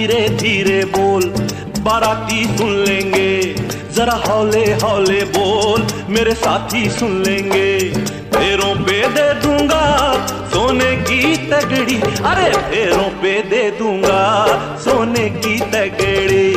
धीरे धीरे बोल, बाराती सुन लेंगे, जरा हौले हौले बोल, मेरे साथी सुन लेंगे। पैरों पे दे दूंगा सोने की तगड़ी, अरे पैरों पे दे दूंगा सोने की तगड़ी।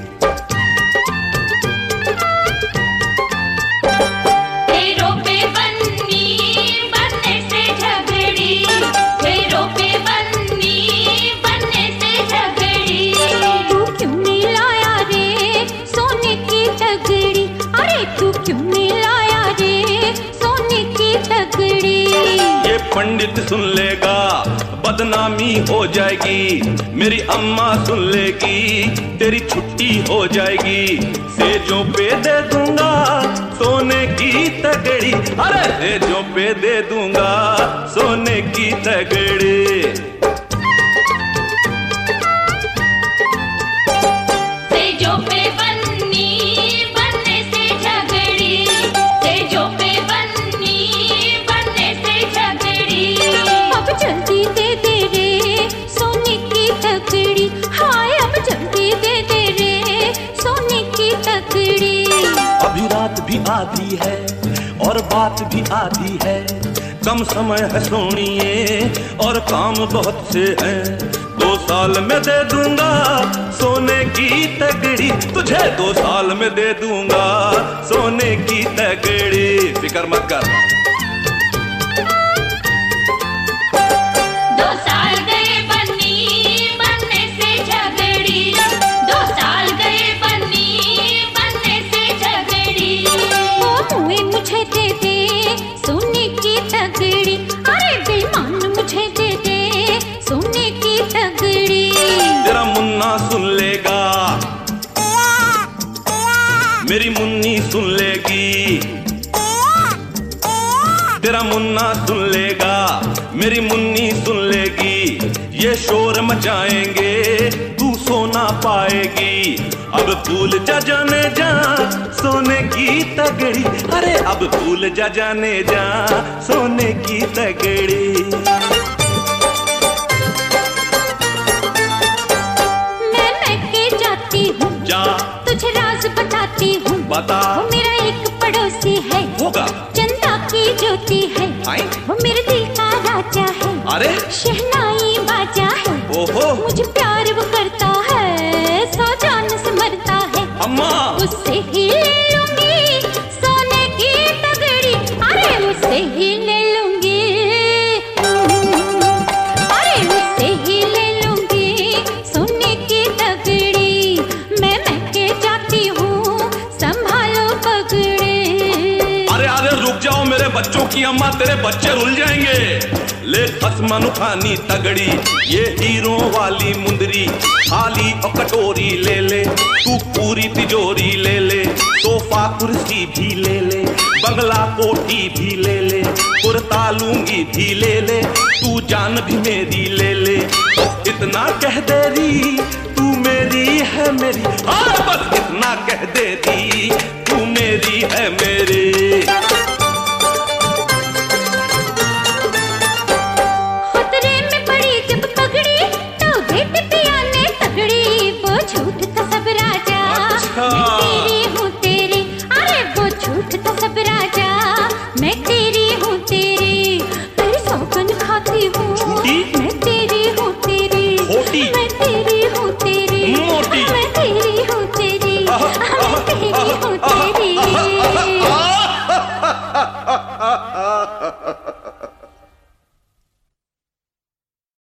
पैरों पे बन्नी बनने से झगड़ी, पैरों पे बन्नी बनने से झगड़ी। तू क्यों नहीं लाया रे सोने की तगड़ी, अरे तू क्यों नहीं लाया रे सोने की तगड़ी। ये पंडित सुन लेगा बदनामी हो जाएगी, मेरी अम्मा सुन लेगी तेरी छुट्टी हो जाएगी। सेजों पे दे दूंगा सोने की तगड़ी, अरे सेजों पे दे दूंगा सोने की तगड़ी। सेजों पे बन्नी बनने से झगड़ी, सेजों पे बन्नी बनने से झगड़ी। अब जल्दी दे दे रे सोने की तगड़ी, हाय अब जल्दी दे दे रे सोने की तगड़ी। अभी रात भी आधी है और बात भी आधी है, कम समय है सोनिए और काम बहुत से हैं। 2 साल में दे दूंगा सोने की तगड़ी, तुझे 2 साल में दे दूंगा सोने की तगड़ी। फिक्र मत कर। 2 साल गए बन्नी बनने से झगड़ी, 2 साल गए बन्नी बनने से झगड़ी। ओ मुए मुझे दे दे सोने की तगड़ी, अरे बेईमान मुझे दे दे सोने की तगड़ी। तेरा मुन्ना सुन लेगा, मेरी मुन्नी सुन लेगी, तेरा मुन्ना सुन लेगा, मेरी मुन्नी सुन लेगी। ये शोर मचाएंगे तू सो ना पाएगी, अब भूल जा जाने जा सोने की तगड़ी, अरे अब भूल जा जाने जा सोने की तगड़ी। मैं के जाती हूँ जा तुझे राज बताती हूँ, बता। वो मेरा एक पड़ोसी है, होगा चंदा की ज्योति है, आए? वो मेरे दिल का राजा है, अरे शहनाई बाजा है। ओहो मुझे प्यार वो करता है, सौ जान से मरता है। अम्मा उससे ही ले लूंगी सोने की तगड़ी, अरे उससे ही ले लूंगी, अरे उससे ही ले लूंगी सोने की तगड़ी। मैं के जाती हूँ संभालो पगड़ी। अरे रुक जाओ मेरे बच्चों की अम्मा, तेरे बच्चे रुल जाएंगे। ले खसमनु खानी तगड़ी, ये हीरो वाली मुंदरी, थाली और कटोरी ले ले, तू पूरी तिजोरी ले ले, सोफा कुर्सी भी ले ले, बंगला कोठी भी ले ले, कुर्ता लूंगी भी ले ले, तू जान भी मेरी ले ले। बस इतना कह दे री तू मेरी है मेरी, हाँ बस इतना कह दे री तू मेरी है मेरी।